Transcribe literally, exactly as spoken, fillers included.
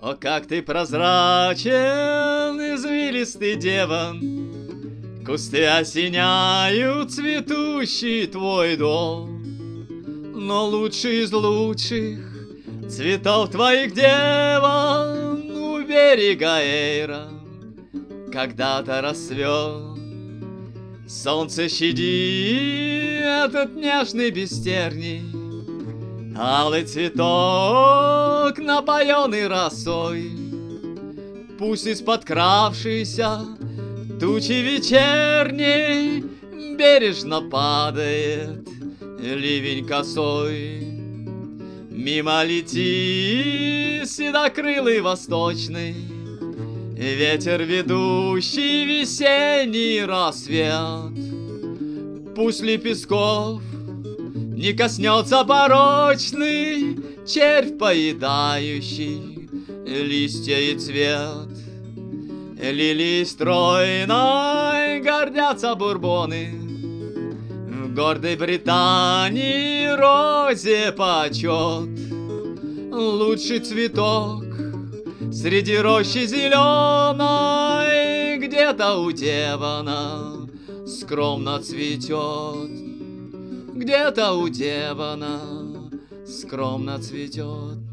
О, как ты прозрачен, извилистый деван, кусты осеняют цветущий твой дом. Но лучший из лучших цветов твоих деван у берега Эйра когда-то расцвел. Солнце щади этот нежный бестерний, алый цветок, напоенный росой. Пусть из-под кравшейся тучи вечерней бережно падает ливень косой. Мимо летит седокрылый восточный ветер, ведущий весенний рассвет. Пусть лепестков не коснется порочный червь, поедающий листья и цвет. Лилии стройной гордятся бурбоны, в гордой Британии розе почет. Лучший цветок среди рощи зеленой где-то у Девона скромно цветет. Где-то у Девона скромно цветет.